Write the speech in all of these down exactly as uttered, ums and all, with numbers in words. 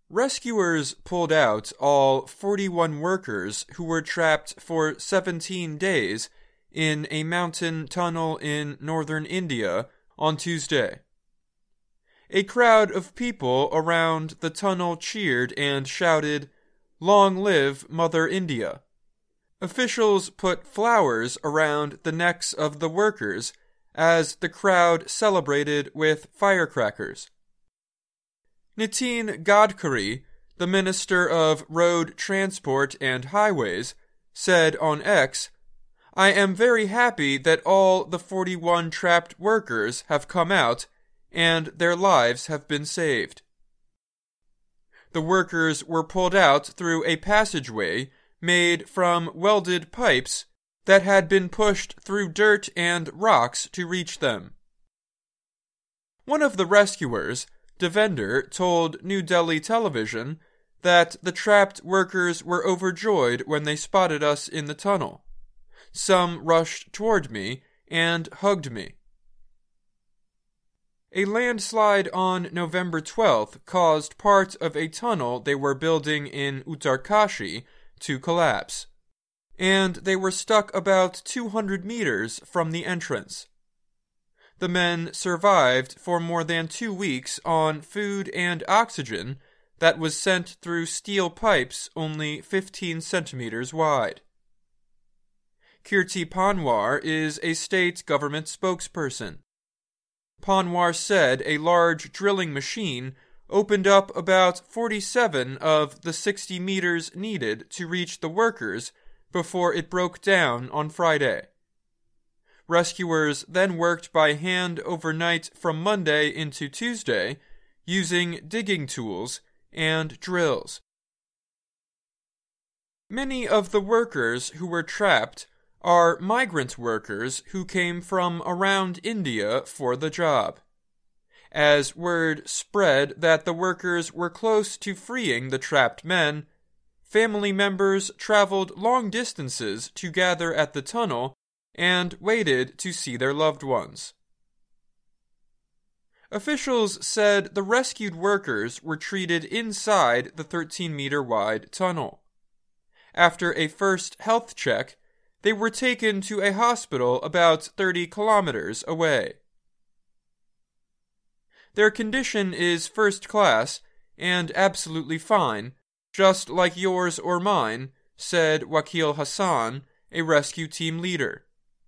Rescuers pulled out all forty-one workers who were trapped for seventeen days in a mountain tunnel in northern India on Tuesday. A crowd of people around the tunnel cheered and shouted, "Long live Mother India." Officials put flowers around the necks of the workers as the crowd celebrated with firecrackers. Nitin Gadkari, the Minister of Road Transport and Highways, said on X, "I am very happy that all the forty-one trapped workers have come out and their lives have been saved." The workers were pulled out through a passageway made from welded pipes that had been pushed through dirt and rocks to reach them. One of the rescuers, Devender, told New Delhi Television that the trapped workers were overjoyed when they spotted us in the tunnel. Some rushed toward me and hugged me. A landslide on November twelfth caused part of a tunnel they were building in Uttarkashi to collapse, and they were stuck about two hundred meters from the entrance. The men survived for more than two weeks on food and oxygen that was sent through steel pipes only fifteen centimeters wide. Kirti Panwar is a state government spokesperson. Panwar said a large drilling machine opened up about forty-seven of the sixty meters needed to reach the workers before it broke down on Friday. Rescuers then worked by hand overnight from Monday into Tuesday, using digging tools and drills. Many of the workers who were trapped are migrant workers who came from around India for the job. As word spread that the workers were close to freeing the trapped men, family members traveled long distances to gather at the tunnel and waited to see their loved ones. Officials said the rescued workers were treated inside the thirteen-meter-wide tunnel. After a first health check, they were taken to a hospital about thirty kilometers away. Their condition is first class and absolutely fine, just like yours or mine, said Wakil Hassan, a rescue team leader.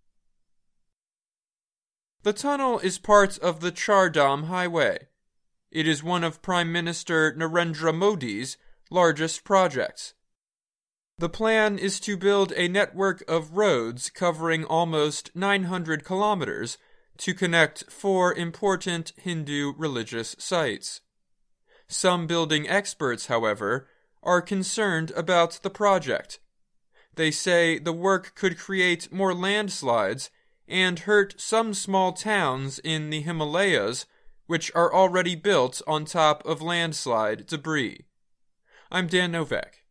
The tunnel is part of the Char Dham Highway. It is one of Prime Minister Narendra Modi's largest projects. The plan is to build a network of roads covering almost nine hundred kilometers to connect four important Hindu religious sites. Some building experts, however, are concerned about the project. They say the work could create more landslides and hurt some small towns in the Himalayas, which are already built on top of landslide debris. I'm Dan Novak.